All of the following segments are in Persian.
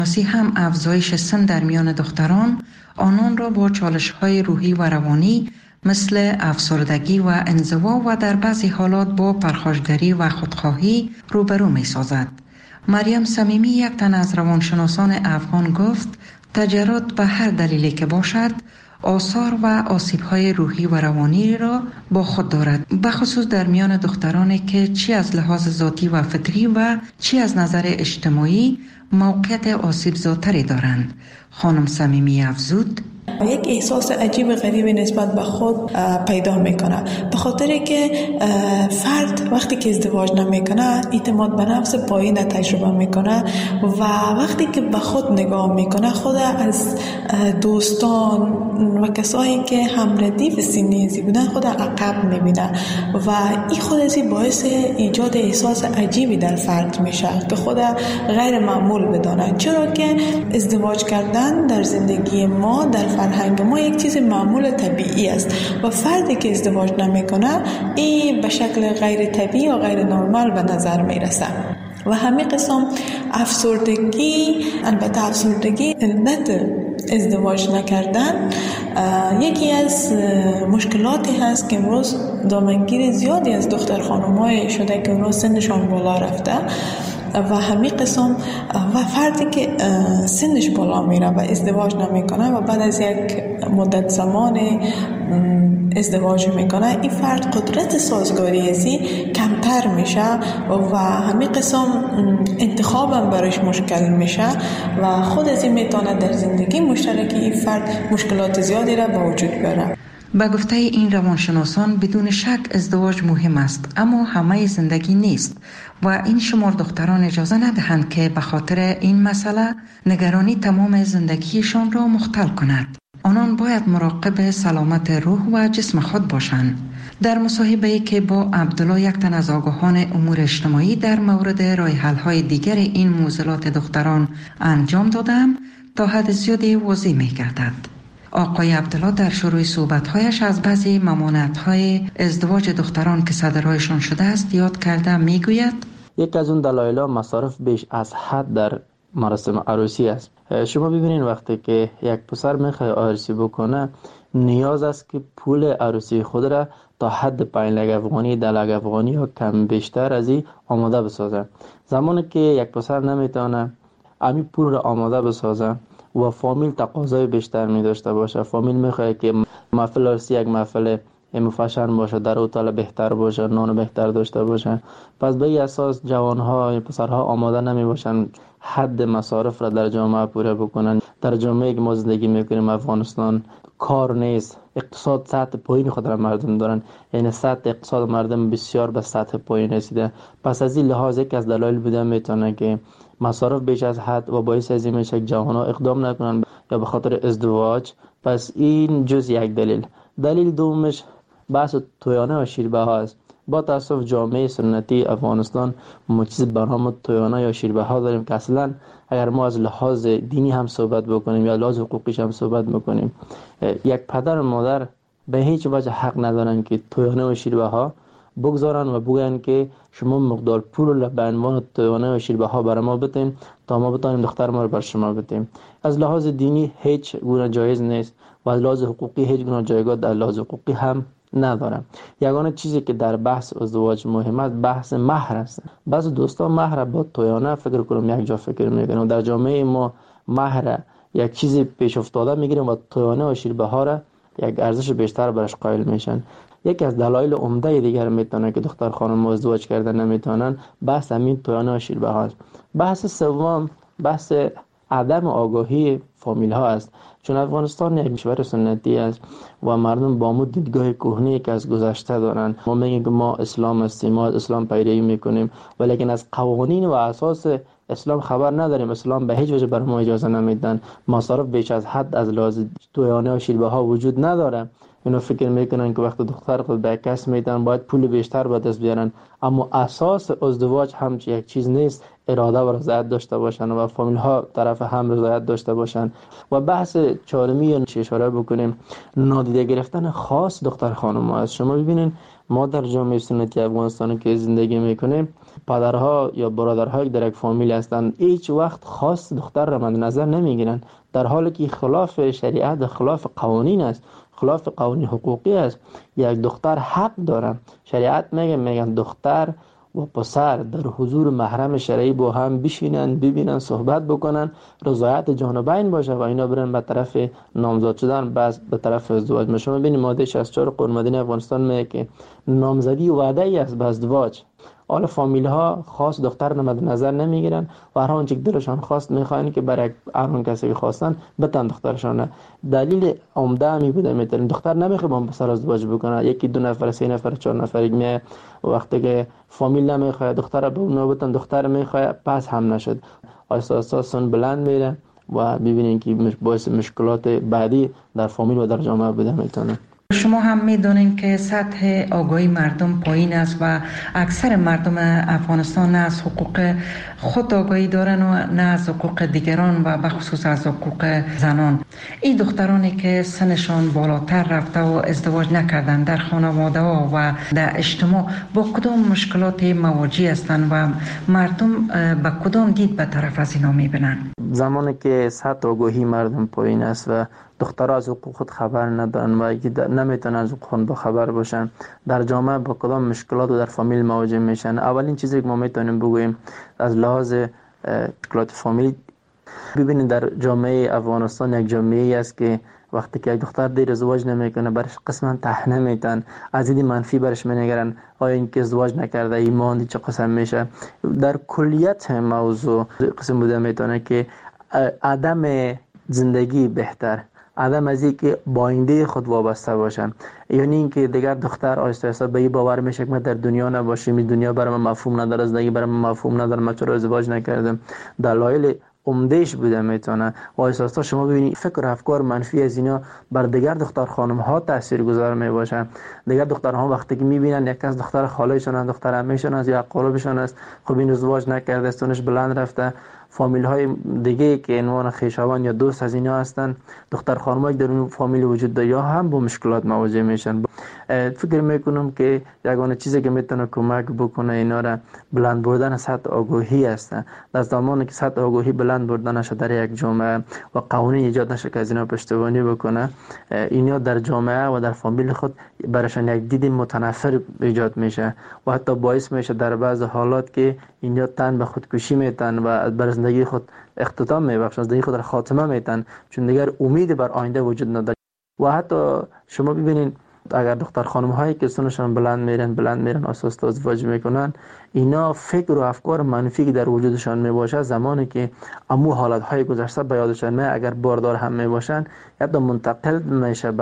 هم افزایش سن در میان دختران آنان را با چالش‌های روحی و روانی مثل افسردگی و انزوا و در بعضی حالات با پرخاشگری و خودخواهی روبرو می‌سازد. مریم صمیمی، یک تن از روانشناسان افغان، گفت تجرد به هر دلیلی که باشد آثار و آسیب‌های روحی و روانی را با خود دارد، بخصوص در میان دخترانی که چی از لحاظ ذاتی و فطری و چی از نظر اجتماعی موقعیت آسیب زاتری دارند. خانم صمیمی افزود: یک احساس عجیب غریبی نسبت به خود پیدا میکنه، به خاطر که فرد وقتی که ازدواج نمیکنه اعتماد به نفس پایین تجربه میکنه و وقتی که به خود نگاه میکنه خود از دوستان و کسایی که هم ردیف سنی ازی بودن خود عقب میبینه و این خود ازی باعث ایجاد احساس عجیبی در فرد میشه که خود غیر معمول بدانه، چرا که ازدواج کردن در زندگی ما، در فرهنگ ما یک چیز معمول طبیعی است و فردی که ازدواج نمیکنه این به شکل غیر طبیعی یا غیر نرمال به نظر میرسه. و همین قسم افسردگی، البته افسردگی علت ازدواج نکردن یکی از مشکلاتی هست که امروز دامنگیر زیادی از دختر خانم‌های شده که امروز سنشان بالا رفته و همین قسم و فردی که سنش بالا میره و ازدواج نمیکنه و بعد از یک مدت زمان ازدواج میکنه، این فرد قدرت سازگاری ازی کمتر میشه و همین قسم انتخابم برایش مشکل میشه و خود ازی میتونه در زندگی مشترکی این فرد مشکلات زیادی را به وجود بیاره. به گفته این روانشناسان بدون شک ازدواج مهم است، اما همه زندگی نیست و این شمار دختران اجازه ندهند که به خاطر این مسئله نگرانی تمام زندگیشان را مختل کند. آنان باید مراقب سلامت روح و جسم خود باشند. در مصاحبه‌ای که با عبدالله، یک تن از آگاهان امور اجتماعی، در مورد راه حل‌های دیگر این معضلات دختران انجام دادم، تا حد زیادی واضح می‌گردد. آقای عبدالله در شروع صحبت‌هایش از بعضی ممانعت‌های ازدواج دختران که صدرهایشان شده است یاد کرده میگوید: یک از اون دلایل مصارف بیش از حد در مراسم عروسی است. شما ببینید وقتی که یک پسر میخواد عروسی بکنه نیاز است که پول عروسی خود را تا حد 5 لک افغانی، 10 لک افغانی یا کم بیشتر از این آماده بسازه. زمانی که یک پسر نمیتونه همین پول را آماده بسازه و فامیل تقاضای بیشتر می داشته باشه، فامیل میخواد که محفل عروسی یک محفل مفشن باشه، در هتل بهتر باشه، نان بهتر داشته باشه، پس به این اساس جوانها یا پسرها آماده نمی باشن حد مصارف را در جامعه پوره بکنن. در جامعه که ما زندگی میکنیم افغانستان کار نیست، اقتصاد سطح پایین خود را مردم دارن، یعنی سطح اقتصاد مردم بسیار به سطح پایین رسیده. پس از این لحاظ یک از دلایل بوده میتونه که مصارف بیش از حد و باعث از این میشه که جوانها اقدام نکنن یا به خاطر ازدواج. پس این جز یک دلیل. دلیل دومش بحث تویانه و شیربه ها است. با تاسف جامعه سنتی افغانستان ما چیز به نام تویانه یا شیربه ها داریم که اصلا اگر ما از لحاظ دینی هم صحبت بکنیم یا لحاظ حقوقیش هم صحبت بکنیم، یک پدر و مادر به هیچ وجه حق ندارن که تویانه و شیربه ها بگذارن و بگن که شما مقدار پول به عنوان تویانه و شیربه ها برای ما بتین تا ما بتونیم دختر ما رو بر شما بدیم. از لحاظ دینی هیچ گونه جایز نیست و از لحاظ حقوقی هیچ گونه جایگاه در لحاظ حقوقی هم ندارم. یگانه چیزی که در بحث ازدواج مهم است بحث مهر است. بعض دوستان مهر با تویانه فکر کنم یک جا فکر میکنن. در جامعه ما مهر یک چیزی پیش افتاده میگیریم و تویانه و شیربه ها را یک ارزش بیشتر برش قائل میشن. یکی از دلایل عمده دیگر میتونه که دختر خانم ازدواج کردن نمیتونن بحث همین تویانه و شیربه ها است. بحث سوم بحث عدم آگاهی فامیل ها است. چون افغانستان یک کشور سنتی است و مردم با مو دیدگاه کهنی که از گذشته دارن. ما میگیم که ما اسلام هستیم، ما از اسلام پیروی میکنیم، ولیکن از قوانین و اساس اسلام خبر نداریم. اسلام به هیچ وجه بر ما اجازه نمیدن. مصارف بیش از حد از لحاظ تویانه و شیربه ها وجود نداره. اینا فکر میکنن که وقتی دختر خود به کس میدن باید پول بیشتر به دست بیارن. اما اساس ازدواج هم یک چیز نیست. اراده و رضایت داشته باشن و فامیل ها طرف هم رضایت داشته باشن. و بحث چهارمی چه اشاره بکنیم، نادیده گرفتن خاص دختر خانم ها است. شما ببینین ما در جامعه سنتی افغانستان که زندگی میکنیم، پدرها یا برادرها در یک فامیل هستند، هیچ وقت خاص دختر را مد نظر نمیگیرن، در حالی که خلاف شریعت، خلاف قوانین است، خلاف قوانین حقوقی است. یک دختر حق داره. شریعت میگن دختر و پسر در حضور محرم شرعی با هم بشینن، ببینن، صحبت بکنن، رضایت جانبین باشه و اینا برن به طرف نامزد شدن، بس به طرف ازدواج. شما ببینید ماده 64 قانون مدنی افغانستان میگه که نامزدی وعده ای است به ازدواج. حالا فامیل ها خاص دختر مد نظر نمیگیرن و هر آنچه که دلشان خواست میخواین که برای هر کسی که خواستن بتن دخترشان. دلیل عمده می بوده میتونن دختر نمیخواد با پسر ازدواج بکنه، یکی دو نفر، سه نفر، چهار نفر میه، وقتی که فامیل نمیخواد دختر به اون بتن، دختر میخواد پس هم نشد، آهسته سن بلند میره و ببینین که باعث مشکلات بعدی در فامیل و در جامعه بوده میتونه. شما هم میدونین که سطح آگاهی مردم پایین است و اکثر مردم افغانستان نه از حقوق خود آگاهی دارن و نه از حقوق دیگران و بخصوص از حقوق زنان. این دخترانی که سنشان بالاتر رفته و ازدواج نکردن در خانواده ها و در اجتماع با کدام مشکلات مواجه هستند و مردم به کدام دید به طرف از اینا میبینن؟ زمانی که سطح آگاهی مردم پایین است و دخترها از حقوق خود خبر ندارن و نمیتونن از حقوق خود خبر باشن، در جامعه با کدام مشکلات و در فامیل مواجه میشن؟ اولین چیزی که ما میتونیم بگوییم از لحاظ مشکلات فامیل، ببینید در جامعه افغانستان یک جامعه است که وقتی که یک دختر دیر ازدواج نمیکنه برش قسما طحنه میتن، از دید منفی برش مینگرن، آیا این که ازدواج نکرده ایمان چه قسم میشه. در کلیت موضوع قسم بوده میتونه که عدم زندگی بهتر، عدم از این که با آینده خود وابسته باشن، یعنی اینکه دیگر دختر آهسته آهسته به این باور میشه که من در دنیا نباشم، این دنیا برای من مفهوم نداره، زندگی برای من مفهوم نداره، من چرا ازدواج نکردم. دلایل عمدهش بوده میتونه و آهسته شما ببینید فکر و افکار منفی از اینا بر دیگر دختر خانم ها تاثیرگذار می باشه. دیگر دخترها وقتی که میبینن یک از دختر خالهشون است، دختر عمهشون است یا قربشون است، خب این ازدواج نکرده، استونش بلند رفته، فامیل های دیگه که عنوان خویشاوند یا دوست از اینا هستن، دختر خانمایی در اون فامیل وجود داره یا هم با مشکلات مواجه میشن. فکر میکنم که یگانه چیزی که میتونه کمک بکنه اینا را بلند بردن سطح آگاهی است. در زمانی که سطح آگاهی بلند برده نشه در یک جامعه و قوانین ایجاد نشه که از اینا پشتیبانی بکنه، اینا در جامعه و در فامیل خود براشون یک دید متنفر ایجاد میشه و حتی باعث میشه در بعض حالات که اینا تن به خودکشی میتن و بر زندگی خود اختتام میبخشن، زندگی خود را خاتمه میتن، چون دیگر امید بر آینده وجود نداره. و حتی شما ببینید اگر دختر خانم هایی که سنشان بلند میرن اساس ازدواج میکنن، اینا فکر و افکار منفی که در وجودشان میباشه زمانی که امو حالت های گذشته به یادشان میاد، اگر باردار هم میباشن حتی منتقل میشه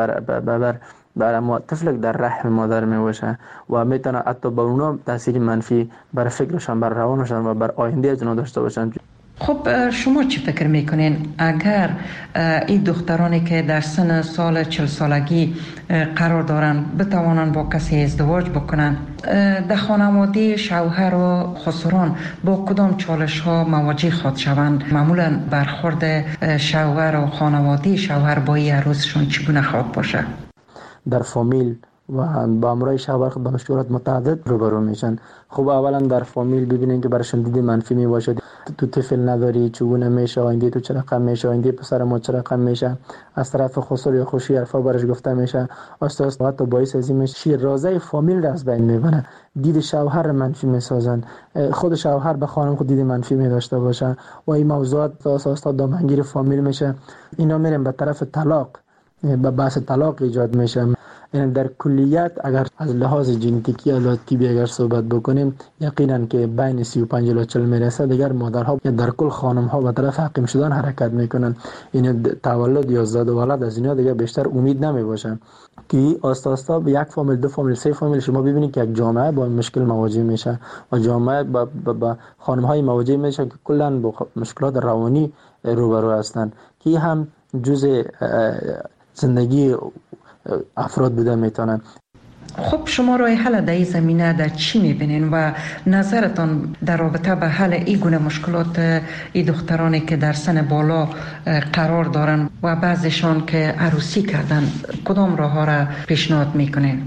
بر طفل در رحم مادر میباشه و میتونه حتی به اونا تاثیر منفی بر فکرشان، بر روانشان و بر آینده جنو داشته باشن. خب شما چی فکر میکنین اگر این دخترانی که در سن سال 40 سالگی قرار دارن بتوانن با کسی ازدواج بکنن، در خانواده شوهر و خسران با کدام چالش ها مواجه خواهد شوند؟ معمولا برخورد شوهر و خانواده شوهر با این عروسشون چگونه خواهد باشه؟ در فامیل و با همراه شوهر با مشکلات متعدد روبرو میشن. خب اولا در فامیل ببینین که براشون دید منفی می باشه، تو طفل نداری چگونه میشه، آینده تو چه رقم میشه، آینده پسر ما چه رقم میشه، از طرف خسر یا خوشی حرفا برش گفته میشه، آهسته حتی باعث از این میشه شیرازه فامیل را از بین میبره، دید شوهر منفی میسازن، خود شوهر به خانم خود دید منفی می داشته باشه و این موضوعات آهسته دامنگیر فامیل میشه. اینا میرن به طرف طلاق، به بحث طلاق ایجاد میشه. یعنی در کلیت اگر از لحاظ ژنتیکی یا طبی اگر صحبت بکنیم، یقینا که بین 35 الی 40 میرسه دیگر مادرها یا در کل خانم‌ها به طرف حقیم شدن حرکت میکنن. این تولد یا زاد و ولد از اینا دیگه بیشتر امید نمیباشن که آستا به یک فامیل، دو فامیل، سه فامیل شما ببینید که یک جامعه با مشکل مواجه میشه و جامعه با خانم‌های مواجه میشه که کلا با مشکلات روانی روبرو هستن که هم جزء زندگی افراد بوده میتونن. خب شما راه حل در این زمینه در چی میبینین و نظرتان در رابطه به حل این گونه مشکلات این دخترانی که در سن بالا قرار دارن و بعضیشان که عروسی کردن کدام راه ها را پیشنهاد میکنین؟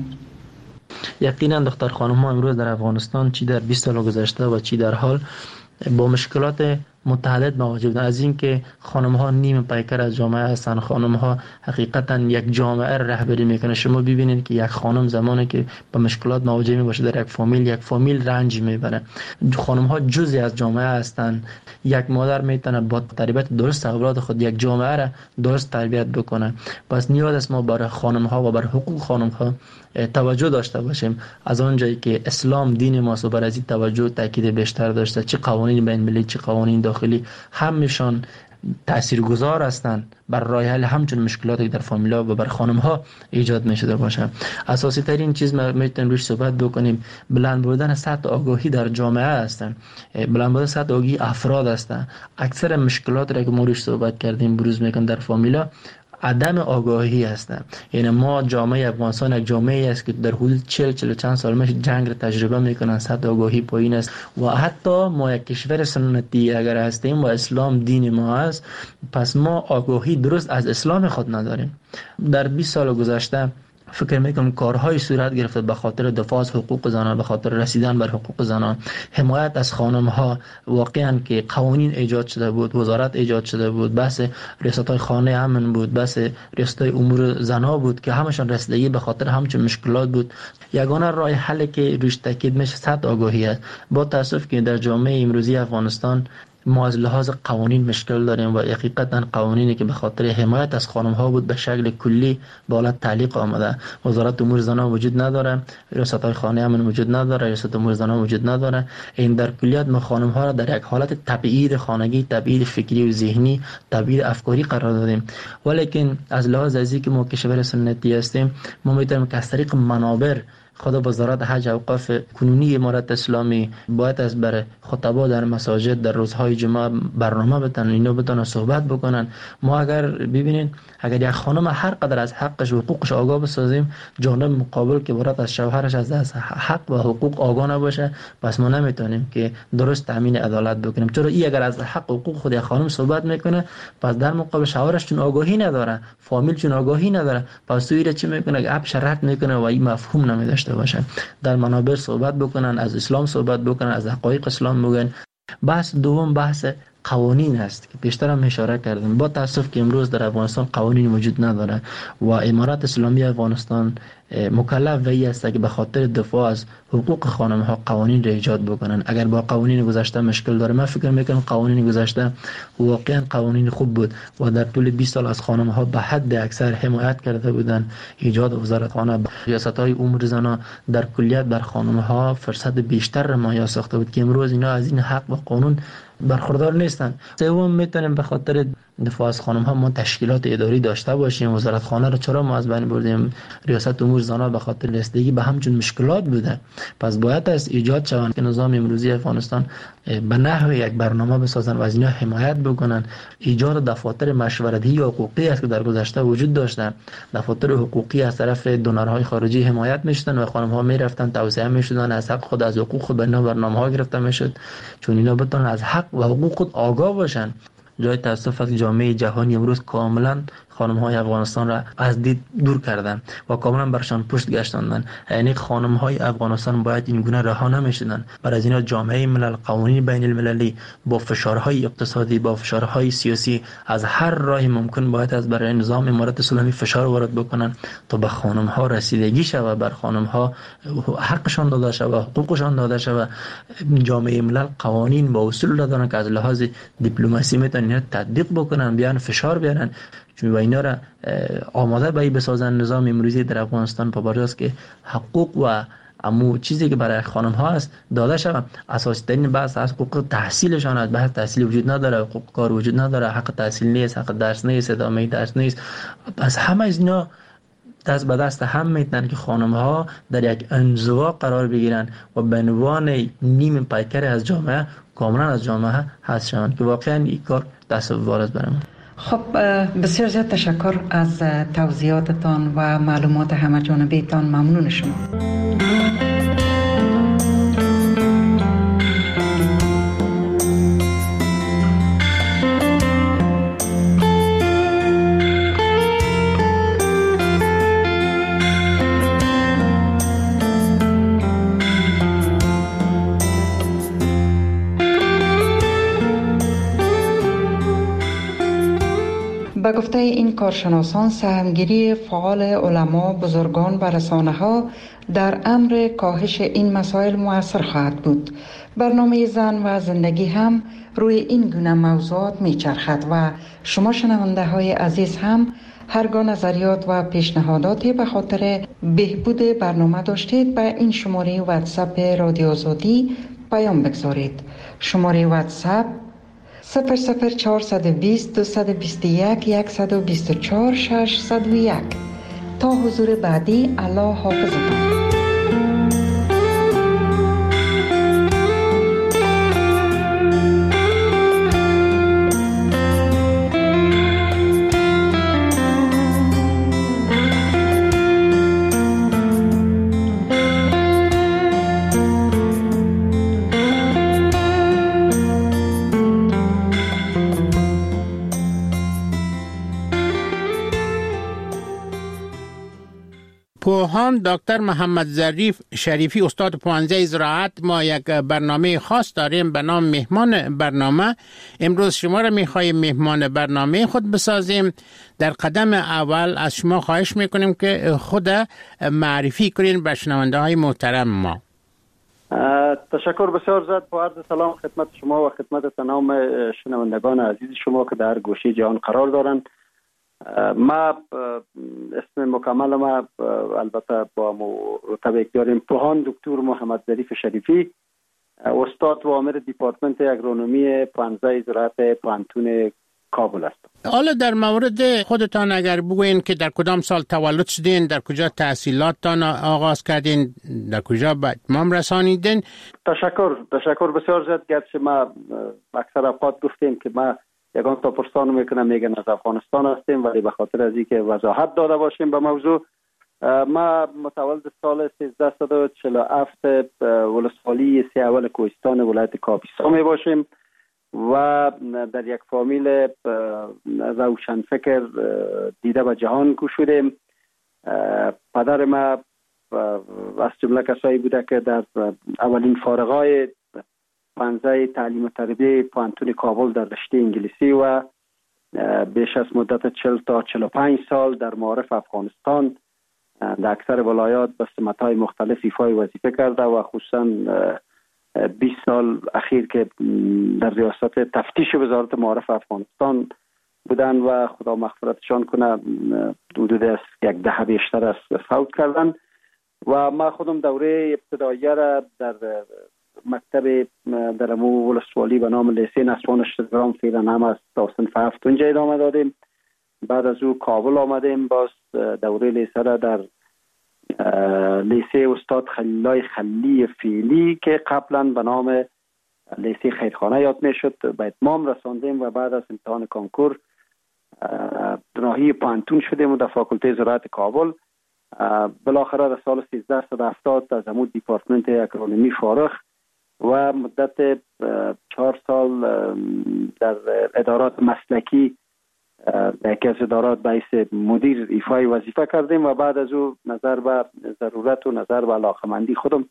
یقینا دختر خانم ها امروز در افغانستان چی در 20 سال گذشته و چی در حال با مشکلات متعدد مواجه بودن. از این که خانم ها نیم پیکر از جامعه هستن، خانم ها حقیقتا یک جامعه رهبری میکنه. شما ببینید که یک خانم زمانی که با مشکلات مواجه می باشه در یک فامیل رنج میبره. خانم ها جزئی از جامعه هستند. یک مادر میتونه با تربیت درست اولاد خود یک جامعه را درست تربیت بکنه. پس نیاز است ما برای خانم ها و بر حقوق خانم ها توجه داشته باشیم. از آنجایی که اسلام دین ماست و بر از این توجه تاکید بیشتر داشته، چه قوانین بین المللی چه قوانین داخلی همشان تاثیرگذار هستند بر راه حل همچون مشکلاتی در فامیلا و بر خانم ها ایجاد میشده باشه. اساسی ترین چیز ما میتونیم روش صحبت بکنیم بلند بودن سطح آگاهی در جامعه هستند. بلند بودن سطح آگاهی افراد هستند. اکثر مشکلات را که ما روش صحبت کردیم بروز میکنن در فامیلا عدم آگاهی هستند. یعنی ما جامعه افغانستان یک جامعه است که در حدود 40 چند سال میشه جنگ را تجربه میکنن، سطح آگاهی پایین است و حتی ما یک کشور سنتی اگر هستیم و اسلام دین ما است، پس ما آگاهی درست از اسلام خود نداریم. در 20 سال گذشته فکر میکنم کارهای صورت گرفته به خاطر دفاع از حقوق زنان، به خاطر رسیدن بر حقوق زنان، حمایت از خانم ها. واقعا که قوانین ایجاد شده بود، وزارت ایجاد شده بود، بحث ریاست های خانه امن بود، بحث ریاست های امور زنا بود که همشان رسیدگی به خاطر همچون مشکلات بود. یگانه راه حل که روش تاکید میشه سطح آگاهی است. با تاسف که در جامعه امروزی افغانستان ما از لحاظ قوانین مشکل داریم و حقیقتا قوانینی که به خاطر حمایت از خانم ها بود به شکل کلی به حالت تعلیق آمده. وزارت امور زنان وجود نداره، ریاست های خانه امن وجود نداره، ریاست امور زنان وجود نداره. این در کلیت ما خانم ها را در یک حالت تبعید خانگی، تبعید فکری و ذهنی، تبعید افکاری قرار دادیم. ولیکن از لحاظ ازی که ما کشور سنتی هستیم ما میتونیم که از طریق منابر خود وزارت حج اوقاف کنونی امارت اسلامی باید از بر خطبا در مساجد در روزهای جمعه برنامه بتن، اینا بتونن صحبت بکنن. ما اگر ببینین اگر یک خانم هر قدر از حقش و حقوقش آگاه بسازیم، جانب مقابل که برات از شوهرش از حق و حقوق آگاه نباشه، پس ما نمیتونیم که درست تامین عدالت بکنیم. چرا این اگر از حق و حقوق خود یک خانم صحبت میکنه، پس در مقابل شوهرش چون آگاهی نداره، فامیل چون آگاهی نداره، پس تویره چی میکنه؟ اپ شرط میکنه و این مفهوم نمیداشته باشه. در منابر صحبت بکنن، از اسلام صحبت بکنن، از حقایق اسلام بگن. بحث دوم بحث قوانین است که پیشتر هم اشاره کردم. با تاسف که امروز در افغانستان قوانین وجود نداره و امارت اسلامی افغانستان مکلف وی است که به خاطر دفاع از حقوق خانم ها قوانین را ایجاد بکنن. اگر با قوانین گذشته مشکل داره، من فکر میکنم قوانین گذشته واقعا قوانین خوب بود و در طول 20 سال از خانم ها به حد اکثر حمایت کرده بودن. ایجاد وزارتخانه، ریاست های امور زنان در کلیت بر خانم ها فرصت بیشتر را مهیا ساخته بود که امروز اینا از این حق و قانون برخوردار نیستن. سوم میتونیم به خاطر دفاع از خانم ها ما تشکیلات اداری داشته باشیم. وزارت خانه رو چرا ما از بین بردیم؟ ریاست امور زنان به خاطر رسیدگی به همچون مشکلات بوده. پس باید از ایجاد شوند که نظام امروزی افغانستان به نحو یک برنامه بسازن و از اینا حمایت بکنن. ایجاد دفاتر مشورتی حقوقی است که در گذشته وجود داشتن. دفاتر حقوقی از طرف دونرهای خارجی حمایت میشدن و خانم ها میرفتن توسعه میشدن، از حق خود از حقوق خود برنامه ها گرفته میشد چون اینا بتونن از حق و حقوق خود آگاه باشن. جای تاسف است جامعه جهانی امروز کاملا خانم های افغانستان را از دید دور کردن و کاملا برشان پشت گشتاندن. یعنی خانم های افغانستان باید این گونه رها نمیشدن. برای از اینا جامعه ملل، قوانین بین المللی با فشارهای اقتصادی، با فشارهای سیاسی از هر راهی ممکن باید از برای نظام امارت اسلامی فشار وارد بکنن تا به خانم ها رسیدگی شود، بر خانم ها حقشان داده شود، حقوقشان داده شود. جامعه ملل قوانین با اصول دادن که از لحاظ دیپلماسی میتونن تطبیق بکنن، بیان فشار بیارن چون اینا را آماده به بسازن. نظام امروزی در افغانستان پابرجاست که حقوق و امو چیزی که برای خانم ها است داده شود. اساسی ترین بحث از حقوق تحصیلشان است. بحث تحصیل وجود نداره، حقوق کار وجود نداره، حق تحصیل نیست، حق درس نیست، ادامه درس نیست. پس همه از اینا دست به دست هم میتونن که خانم ها در یک انزوا قرار بگیرن و به عنوان نیم پیکر از جامعه کاملا از جامعه حذف شوند که واقعا این کار تصور است برای من. خب بسیار زیاد تشکر از توضیحاتتان و معلومات همه جانبیتان. ممنون شما. به گفته این کارشناسان، سهمگیری فعال علما، بزرگان و رسانه‌ها در امر کاهش این مسائل مؤثر خواهد بود. برنامه زن و زندگی هم روی این گونه موضوعات میچرخد و شما شنونده های عزیز هم هرگاه نظریات و پیشنهاداتی به خاطر بهبود برنامه داشتید به این شماره واتساپ رادیو آزادی پیام بگذارید. شماره واتساپ 00420 221 124 601. تا حضور بعدی، الله حافظتان. پوهان دکتر محمد ظریف شریفی، استاد پوهنځی زراعت، ما یک برنامه خاص داریم به نام مهمان برنامه. امروز شما را میخواهیم مهمان برنامه خود بسازیم. در قدم اول از شما خواهش میکنیم که خود معرفی کنین به شنونده های محترم ما. تشکر بسیار زیاد. با عرض سلام خدمت شما و خدمت تمام شنوندگان عزیز شما که در گوشه جهان قرار دارند. ما اسم مکمل ما البته با مرتبط داریم پوهان دکتر محمد ظریف شریفی، استاد و عامل دیپارتمنت اگرونومی پوهنځی زراعت پوهنتون کابل است. حالا در مورد خودتان اگر بگوین که در کدام سال تولد شدین، در کجا تحصیلاتتان آغاز کردین، در کجا به اتمام رسانیدین؟ تشکر بسیار زیاد. گرچه ما اکثر اوقات گفتیم که ما یگان تا پرسان میکنم میگن از افغانستان هستیم، ولی به خاطر از اینکه وضاحت داده باشیم به موضوع، ما متولد سال 1347 ولسوالی سی اول کوهستان ولایت کاپیسا می باشیم و در یک فامیل روشنفکر دیده به جهان شدیم. پدر ما از جمله کسایی بوده که در اولین فارغای پوهنځی تعلیم و تربیه پوهنتون کابل در رشته انگلیسی و بیش از مدت 40 تا 45 سال در معارف افغانستان در اکثر ولایات به سمت‌های مختلف ایفای وظیفه کرده و خصوصا 20 سال اخیر که در ریاست تفتیش وزارت معارف افغانستان بودن و خدا مغفرتشان کنه، حدود از یک دهه بیشتر از فوت کردن. و ما خودم دوره ابتداییه را در مکتب در امو ولسوالی به نام لیسه نسوان اشترام فعلا هم از تا صنف 7 اونجا ادامه دادیم. بعد از او کابل آمدیم، باز دوره لیسه را در لیسه استاد خلیلای خلی فعلی که قبلا به نام لیسه خیرخانه یاد میشد به اتمام رساندیم و بعد از امتحان کنکور راهی پوهنتون شدیم و در فاکولته زراعت کابل. بالاخره در سال 1370 از امو دیپارتمنت اگرونومی فارغ و مدت 4 سال در ادارات مسلکی در یکی از ادارات به حیث مدیر ایفای وظیفه کردیم و بعد از او نظر به ضرورت و نظر به علاقمندی خودم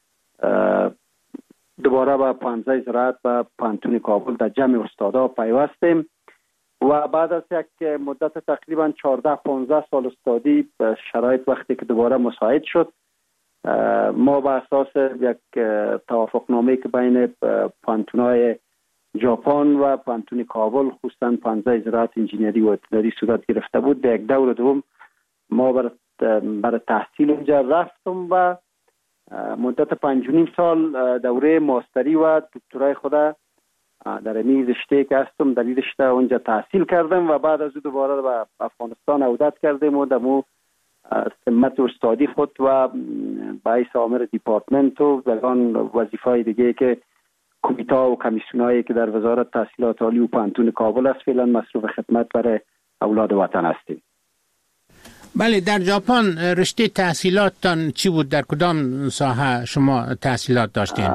دوباره به پوهنځی زراعت و پوهنتون کابل در جمع استادا پیوستیم و بعد از یک مدت تقریبا 14-15 سال استادی شرایط وقتی که دوباره مساعد شد، ما به اساس یک توافقنامه که بین پوهنتون‌های ژاپن و پوهنتون کابل خصوصا پوهنځی زراعت انجینری و اداری صورت گرفته بود، در یک دور دوم ما برای تحصیل اونجا رفتم و مدت 5.5 سال دوره ماستری و دکترای خود در این رشته که هستم در این رشته اونجا تحصیل کردم و بعد از او دوباره به افغانستان عودت کردیم و دمو سمت استادی خود و باعث عامل دیپارتمنت و وظیفه‌های دیگه که کمیته و کمیسیونایی که در وزارت تحصیلات عالی و پانتون کابل است فعلا مصروف خدمت برای اولاد وطن هستیم. بله، در ژاپن رشته تحصیلاتتان چی بود؟ در کدام ساحه شما تحصیلات داشتین؟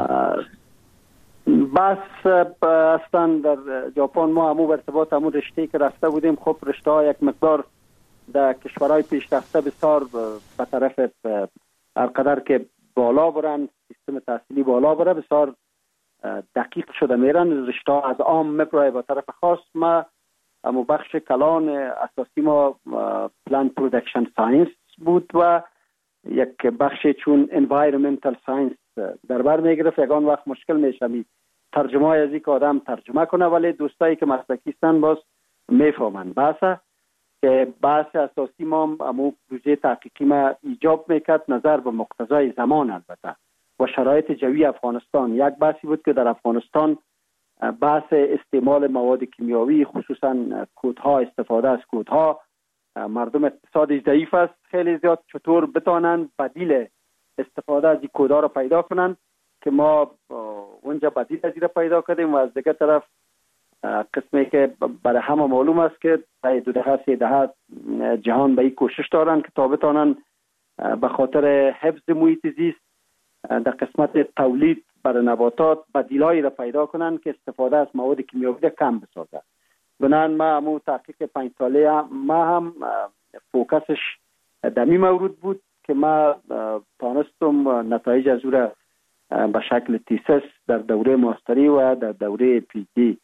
بس اصلا در ژاپن ما همون ارتباط همون رشته که رفته بودیم، خب رشته ها یک مقدار در کشورهای پیشرفته بسیار به طرف هر قدر که بالا برن، سیستم تحصیلی بالا بره، بسیار دقیق شده میرن. رشته ها از عام میبره به طرف خاص. ما همون بخش کلان اساسی ما پلان پرودکشن ساینس بود و یک بخش چون انوایرمنتال ساینس در بر میگرفت. یکان وقت مشکل میشه ترجمه های از یک آدم ترجمه کنه، ولی دوستایی که مسلکی هستن باز میفهمن. که بحث اساسی ما همون پروژه تحقیقی ما ایجاب میکرد نظر به مقتضای زمان البته و شرایط جوی افغانستان. یک بحثی بود که در افغانستان بحث استعمال مواد کیمیاوی، خصوصا کودها، استفاده از کودها، مردم اقتصادی ضعیف است خیلی زیاد، چطور بتانن بدیل استفاده از این کودها را پیدا کنن که ما اونجا بدیل از این را پیدا کردیم. و از دیگه طرف قسمی که برای همه معلوم است که تا 2-3 دهه جهان به این کوشش دارن که تا بتانن به خاطر حفظ محیط زیست در قسمت تولید برای نباتات بدیلایی را پیدا کنن که استفاده از مواد کیمیاوی را کم بسازه. بنابراین ما همون تحقیق 5 ساله ما هم فوکسش دمی مورد بود که ما تانستم نتایج از او را به شکل تیسس در دوره ماستری و در دوره پی دی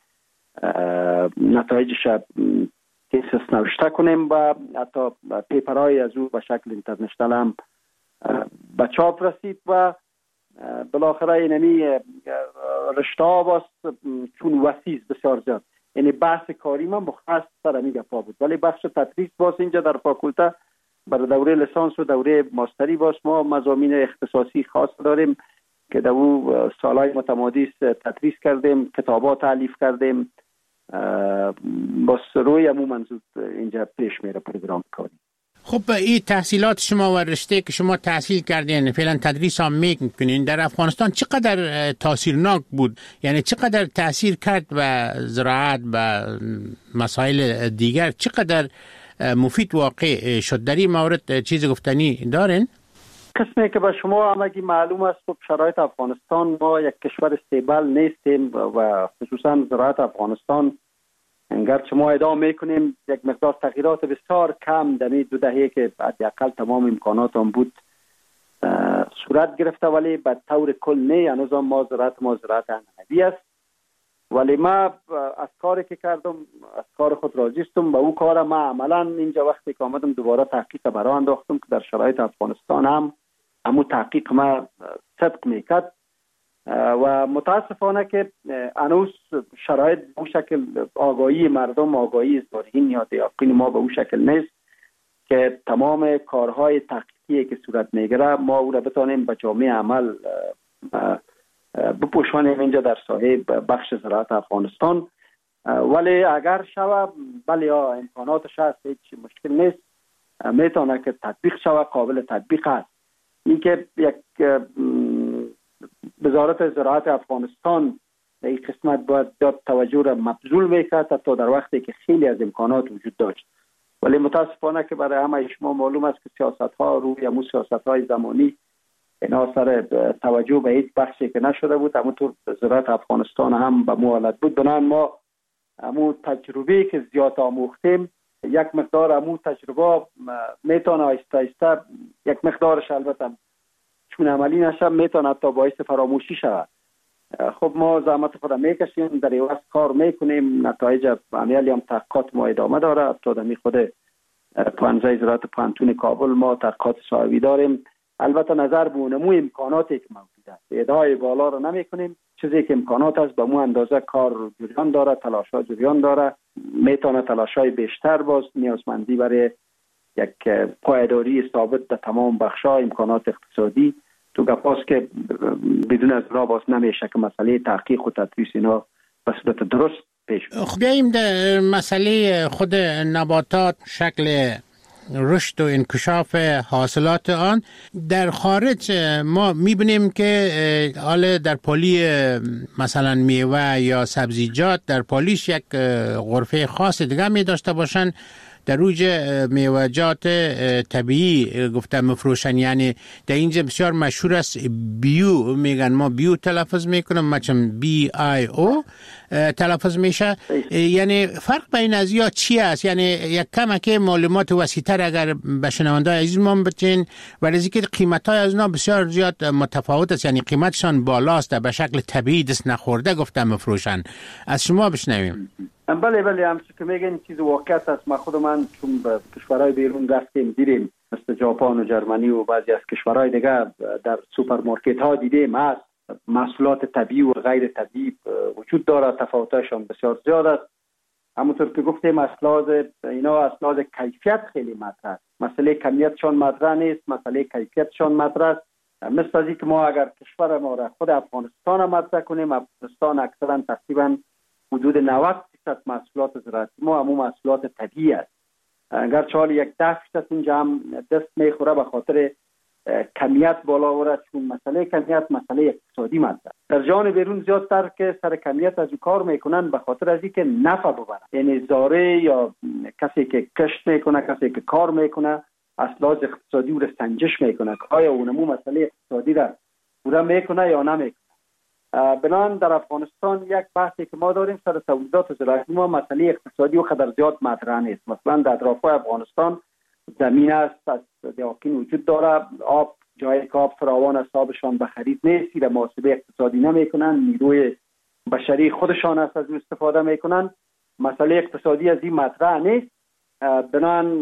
نتایجش تیسس نوشته کنیم و حتی پیپرهای از او به شکل اینترنشنال هم به چاپ رسید و بالاخره اینمی رشته ها باز چون وسیع بسیار زیاد، یعنی بحث کاری من مختص سر میگه پا بود، ولی بخش تدریس باز اینجا در فاکولته برای دوره لیسانس و دوره ماستری باز ما مضامین اختصاصی خاص داریم که در او سالهای متمادی تدریس کردیم، کتابات تالیف کردیم. باز روی همون منظور اینجا پیش میره پروگرام کاری. خب این تحصیلات شما و رشته که شما تحصیل کردین فعلا تدریس هم میکنین در افغانستان چقدر تاثیرناک بود؟ یعنی چقدر تاثیر کرد و زراعت و مسائل دیگر چقدر مفید واقع شد؟ در این مورد چیز گفتنی دارین؟ قسمی که به شما همگی معلوم است خب شرایط افغانستان، ما یک کشور استیبل نیستیم و خصوصا زراعت افغانستان گرچه ما ادامه میکنیم یک مقدار تغییرات بسیار کم در این 2 دهه که حداقل تمام امکانات هم بود صورت گرفته، ولی به طور کل نه. هنوز ما زراعت انعنوی است، ولی ما از کاری که کردم از کار خود راضی هستم. به او کار ما عملا اینجا وقتی که آمدم دوباره تحقیق برای انداختم که در شرایط افغانستان هم همون تحقیق ما صدق میکرد و متاسفانه که هنوز شرایط به شکل آگاهی مردم، آگاهی زارعین یا دیاقین ما به اون شکل نیست که تمام کارهای تحقیقی که صورت میگیره ما او را بتانیم به جامعه عمل بپوشانیم اینجا در ساحه بخش زراعت افغانستان. ولی اگر شود بله امکاناتش هست، هیچ مشکل نیست، میتونه که تطبیق شود، قابل تطبیق است. این که یک وزارت زراعت افغانستان در این قسمت باید توجه را مبذول میکرد حتی در وقتی که خیلی از امکانات وجود داشت، ولی متاسفانه که برای همه شما معلوم است که سیاست ها روی همون سیاست های زمانی اینا سر توجه به هیچ بخشی که نشده بود، همونطور زراعت افغانستان هم به موالت بود. بنابراین ما همون تجربه که زیاد آموختیم یک مقدار همون تجربه میتونه آیسته آیسته یک مقدارش البته چون عملی نشه میتونه حتی باعث فراموشی شود. خب ما زحمت خود میکشیم، در این وقت کار میکنیم، نتایج عملی هم تحقیقات ما ادامه داره. حتی در خود پانزه زراعت پانتون کابل ما تحقیقات صاحبی داریم. البته نظر به نمو امکاناتی که موجود است ادعای بالا رو نمی کنیم، چیزی که امکانات است به مو اندازه کار جریان داره، تلاش‌ها جریان داره، میتونه تلاش‌های بیشتر باز نیازمندی برای یک پایداری ثابت در تمام بخش‌ها امکانات اقتصادی تو گپاست که بدون از راه باز نمیشه که مسئله تحقیق و تدریس اینا به صورت درست پیش. بیاییم در مسئله خود نباتات، شکل رشد و انکشاف حاصلات آن. در خارج ما میبینیم که حالا در پالی مثلا میوه یا سبزیجات در پالیش یک غرفه خاص دیگه می داشته باشن، در اوج میوه‌جات طبیعی گفتم مفروشن. یعنی در اینجا بسیار مشهور است بیو میگن، ما بیو تلفظ میکنم، مثلا BIO تلفظ میشه. یعنی فرق بین از یا چی است؟ یعنی یک کمک معلومات وسیع‌تر اگر به شنونده‌های عزیز ما بتین، ولی از اینکه قیمت‌های از اونا بسیار زیاد متفاوت است، یعنی قیمتشان بالاست، به شکل طبیعی دست نخورده گفتم مفروشن. از شما بشنویم. بله همچون که میگن چیز واقعیت است. من چون به کشورهای بیرون رفتیم دیدیم، مثل ژاپن و جرمنی و بعضی از کشورهای دیگه در سوپرمارکت ها دیدیم هست محصولات طبیعی و غیر طبیعی وجود داره، تفاوتشان بسیار زیاد است. همونطور که گفتیم اینا از لحاظ کیفیت خیلی مطرح است. مسئله کمیتشان مطرح نیست، مسئله کیفیتشان مطرح است. مثل از اینکه ما اگر کشور ما را خود افغانستان مطرح کنیم، افغانستان اکثرا تقریبا حدود 90% محصولات زراعتی ما همون محصولات طبیعی است. اگر چالی یک 10% اینجا هم دست میخوره به خاطر کمیت بالا ورد، چون مسئله کمیت مسئله اقتصادی مطرح. در جهان بیرون زیادتر که سر کمیت از کار میکنن به خاطر از اینکه نفع ببرن. یعنی زاره یا کسی که کشت میکنه، کسی که کار میکنه، از لحاظ اقتصادی او را سنجش میکنه که آیا اونمو مسئله اقتصادی را پورا میکنه یا نمیکنه. بنان در افغانستان یک بحثی که ما داریم سر تولیدات زراعتی ما مسئله اقتصادی و قدر زیاد مطرح نیست. مثلا در اطراف افغانستان زمین است، از دیاکین وجود داره، آب جای که آب فراوان است آبشان به خرید نیست، و محاسبه اقتصادی نمیکنن، نیروی بشری خودشان است از استفاده میکنن. مسئله اقتصادی از این مطرح نیست. بنان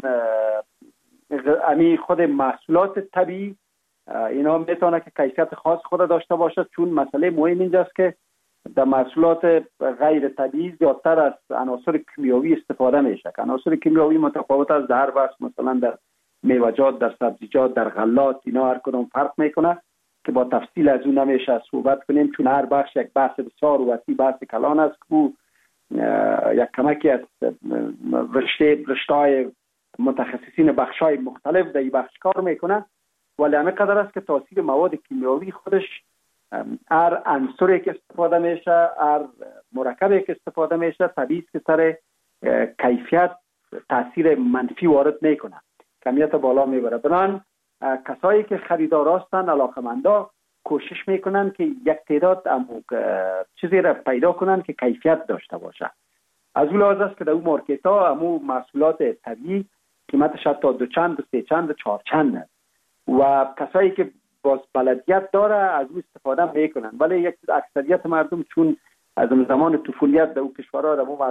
امی خود محصولات طبیعی اینا میتونه که کیفیت خاص خود داشته باشد، چون مسئله مهم اینجاست که در محصولات غیر طبیعی زیادتر از عناصر کیمیاوی استفاده میشه. عناصر کیمیاوی متفاوت از در بخش، مثلا در میوه‌جات، در سبزیجات، در غلات، اینا هر کدوم فرق میکنه که با تفصیل از اون نمیشه صحبت کنیم، چون هر بخش یک بحث بسیار وسیع، بحث کلان است که یک کمکی از رشته‌های متخصصین بخش‌های مختلف در این بخش کار میکنه. ولی همه قدر است که تاثیر مواد کیمیاوی خودش هر عنصری که استفاده میشه، هر مرکبی که استفاده میشه، طبیعی است که سر کیفیت تاثیر منفی وارد میکنه، کمیت بالا میبره. بنان کسایی که خریدار هستند، علاقمندا، کوشش میکنن که یک تعداد چیزی را پیدا کنن که کیفیت داشته باشه. از اون لحاظ است که در اون مارکت ها همون محصولات طبیعی قیمتش حتی 2 چند، 3 چند، 4 چند است و کسایی که باز بلدیت داره از اون استفاده میکنن. ولی یک اکثریت مردم چون از زمان طفولیت در اون کشورها در اون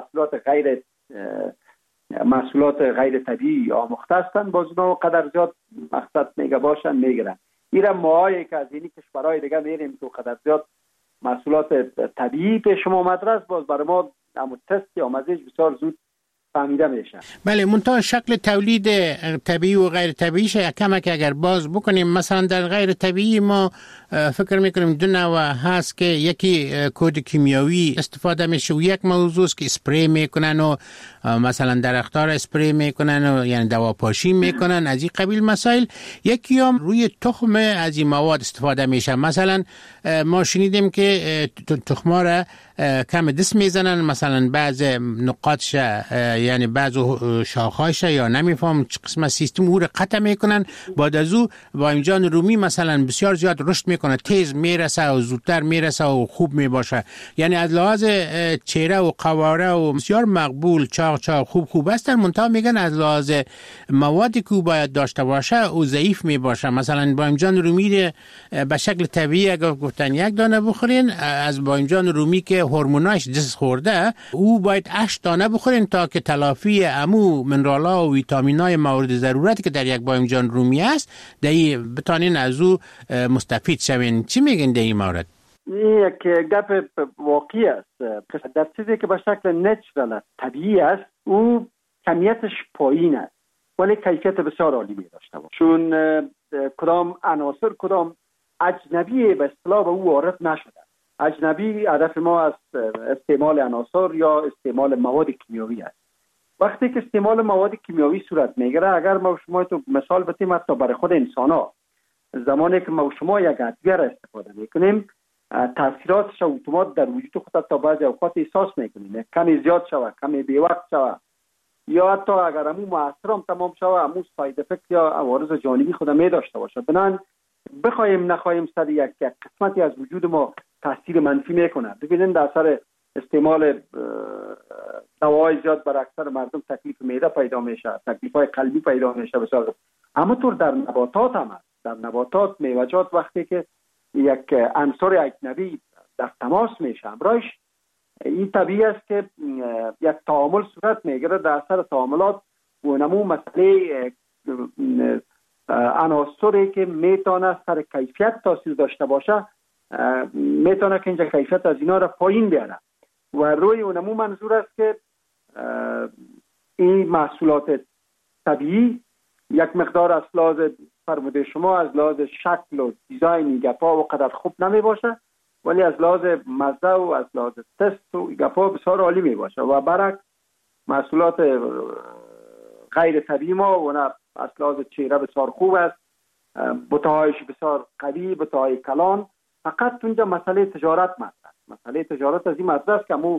محصولات غیر طبیعی آموخته هستند، باز اونها قدر زیاد مقصد میگه باشن میگیرن. میرم ماهایی که از اینی کشورهای دیگه میریم تو قدر زیاد محصولات طبیعی پیش ما مدرس، باز برای ما همون تست یا مزیج بسیار زود فهمیده میشه. بله، منتها شکل تولید طبیعی و غیر طبیعیش کمک اگر باز بکنیم. مثلا در غیر طبیعی ما فکر میکنیم 2 نوع هست که یکی کود کیمیاوی استفاده میشه و یک موضوع است که اسپری میکنن و مثلا درختار اسپری میکنن و یعنی دواپاشی میکنن، از این قبیل مسائل. یکی هم روی تخم از این مواد استفاده میشه. مثلا ما شنیدیم که تخما را کم دست میزنن، مثلا بعض نقاطش یعنی بعض شاخهاش یا نمیفهم چه قسم سیستم او را قطع میکنن، بعد از او با امجان رومی مثلا بسیار زیاد رشد میکنه، تیز میرسه و زودتر میرسه و خوب میباشه. یعنی از لحاظ چهره و قواره و بسیار مقبول، چاق خوب هستن. منتها میگن از لحاظ موادی که باید داشته باشه او ضعیف میباشه. مثلا با امجان رومی به شکل طبیعی اگر گفتن 1 دانه بخورین، از با امجان رومی که هورموناش دست خورده او باید 8 دانه بخورین تا که تلافی امو منرال‌ها و ویتامین‌های مورد ضرورت که در یک بایمجان رومی است دایی بتانین از او مستفید شوین. چی میگین در این مورد؟ یک گپ واقعی است. در چیزی که به شکل نچرال است، طبیعی است، او کمیتش پایین است ولی کیفیت بسیار عالی می داشته باشه، چون کدام عناصر کدام اجنبی به اصطلاح به او وارد نشده. اجنبی هدف ما از استعمال عناصر یا استعمال مواد کیمیاوی است. وقتی که استعمال مواد کیمیاوی صورت میگیره، اگر ما شما تو مثال بتیم حتی برای خود انسان ها، زمانی که ما شما یک ادویه را استفاده میکنیم تاثیراتش اتومات در وجود خود تا بعضی اوقات احساس میکنیم، کمی زیاد شوه، کمی بی وقت شوه، یا حتی اگر همون مؤثر هم تمام شوه همون ساید افکت یا عوارض جانبی خود می داشته باشه. بنان بخوایم نخوایم سر یک قسمتی از وجود ما تاثیر منفی میکنه. ببینید در اثر استعمال دوای زیاد بر اکثر مردم تکلیف معده پیدا میشه، تکلیف‌های قلبی پیدا میشه بسیار. اما طور در نباتات هم هست. در نباتات میوه‌جات وقتی که یک عنصر اجنبی در تماس میشه همراهش، این طبیعی است که یک تعامل صورت میگیره. در اثر تعاملات و نمو مسئله عناصری که میتونه سر کیفیت تاثیر داشته باشه میتونه که اینجا کیفیت از اینا را پایین بیاره و روی اونمو منظور است که این محصولات طبیعی یک مقدار از لحاظ فرموده شما از لحاظ شکل و دیزاین گپا و قدر خوب نمی باشه، ولی از لحاظ مزه و از لحاظ تست و گپا بسیار عالی می باشه. و برعکس محصولات غیر طبیعی ما و از لحاظ چهره بسیار خوب است، بوتهایش بسیار قوی، بوتهای کلان. فقط اونجا مسئله تجارت مطرح. مسئله تجارت از این مطرح است که مو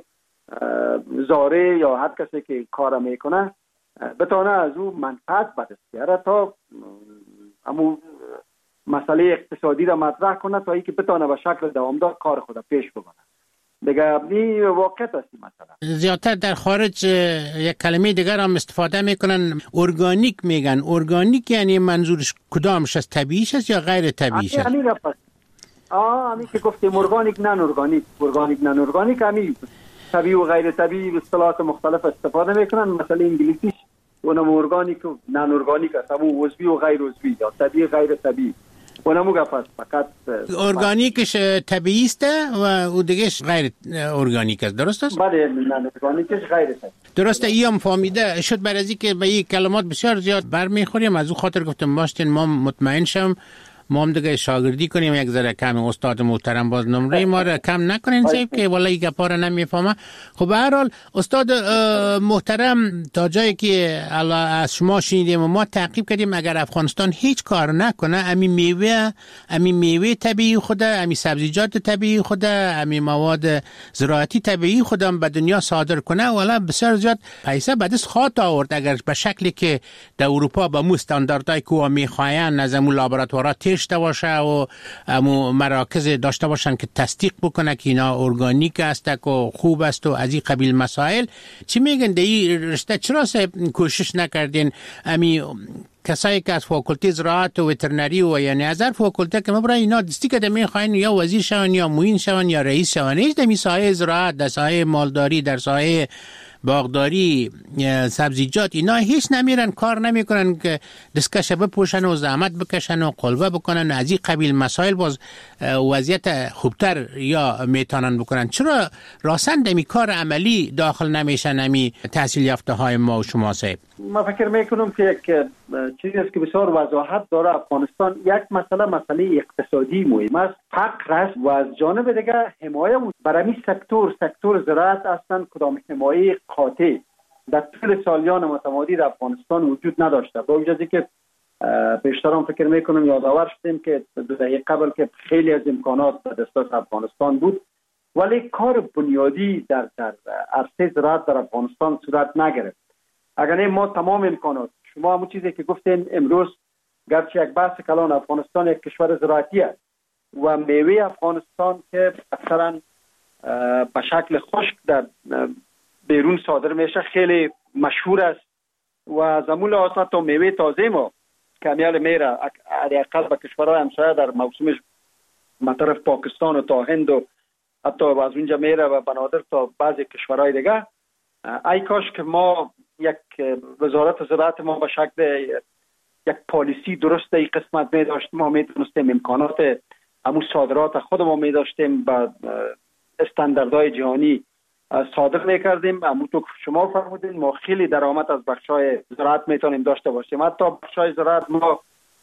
زاره یا هر کسی که کار میکنه بتونه از او منفعت به دست بیاره تا همون مسئله اقتصادی را مطرح کنه تا اینکه بتونه به شکل دوامدار کار خود پیش ببره. دیگه این واقعیت است مثلا. زیادتر در خارج یک کلمه دیگر هم استفاده میکنن، ارگانیک میگن. ارگانیک یعنی منظورش کدامش است؟ طبیعیش است یا غیر طبیعیش است؟ همین که گفتیم ارگانیک نان ارگانیک، ارگانیک نان ارگانیک، همین طبیعی و غیر طبیعی به اصطلاحات مختلف استفاده میکنن. مثلا انگلیسیش اونم ارگانیک و نان ارگانیک است، همون عضوی و غیر عضوی یا طبیعی غیر طبیعی. اونم گفت فقط ارگانیکش طبیعی است و اون دیگهش غیر ارگانیک است، درست است؟ بله، نان ارگانیکش غیر طبیعی. درسته. اینم فهمیده شد. برای از اینکه به این کلمات بسیار زیاد برمیخوریم، از اون خاطر گفتم باشین ما مطمئن شم ما هم دیگه شاگردی کنیم یک ذره کم. استاد محترم باز نمره ما را کم نکنین سیب که والله گپا را نمیفهمه. خب به هر حال استاد محترم تا جایی که از شما شنیدیم و ما تعقیب کردیم، اگر افغانستان هیچ کار نکنه امی میوه طبیعی خوده، امی سبزیجات طبیعی خوده، امی مواد زراعتی طبیعی خودم به دنیا صادر کنه، والا بسیار زیاد پیسه به دست خواهد آورد اگر به شکلی که در اروپا با مو استانداردهای که میخواین از امو لابراتوارات داشته باشه و مراکز داشته باشن که تصدیق بکنه که اینا ارگانیک است و خوب است و از این قبیل مسائل. چی میگن در این رشته چرا کوشش نکردین امی کسایی که از فاکولته زراعت و وترنری و یعنی از هر فاکولته که مبرای اینا دستی که میخواین یا وزیر شون یا معین شون یا رئیس شون، هیچ در سایه زراعت، در سایه مالداری، در سایه باغداری، سبزیجات اینا هیچ نمیرن، کار نمیکنن که دستکشه بپوشن و زحمت بکشن و قلبه بکنن. از این قبیل مسائل باز وضعیت خوبتر یا میتونن بکنن. چرا راسن دمی کار عملی داخل نمیشن امی تحصیل یافته های ما و شما صاحب؟ ما فکر میکنم که یک چیزی است که بسیار وضاحت داره. افغانستان یک مسئله اقتصادی مهم است، فقر است و از جانب دیگه حمایه برای سکتور زراعت اصلا کدام حمایه قاطع در طول سالیان متمادی در افغانستان وجود نداشته. با وجودی که پیشترم فکر میکنم یادآور شدیم که 2 دهه قبل که خیلی از امکانات به دست افغانستان بود، ولی کار بنیادی در عرصه زراعت در افغانستان صورت نگرفت. اگر ما تمام امکانات، شما همون چیزی که گفتین امروز گرچه یک بحث کلان، افغانستان یک کشور زراعتی است و میوه افغانستان که اکثرا به شکل خشک در بیرون صادر میشه خیلی مشهور است و از همون لحاظ تا میوه تازه ما کمیال میره حداقل به کشورهای همسایه در موسمش مطرف پاکستان و تا هند و حتی از اونجا میره و بنادر تا بعضی کشورهای دیگه. ای کاش که ما یک وزارت زراعت ما به شکل یک پالیسی درست این قسمت می داشتیم، ما می تونستیم امکانات همون صادرات خود ما می داشتیم با استانداردهای جهانی صادر می کردیم. همونطور که شما فرمودین ما خیلی درآمد از بخشای زراعت می تونیم داشته باشیم. حتی بخشای زراعت ما